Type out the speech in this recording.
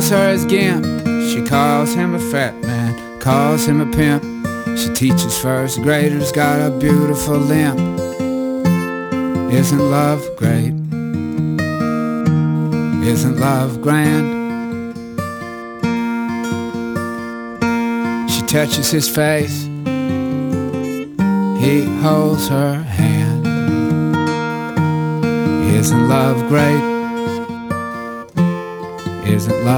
calls her his gimp. She calls him a fat man, calls him a pimp. She teaches first graders, got a beautiful limp. Isn't love great? Isn't love grand? She touches his face, he holds her hand. Isn't love great? Isn't love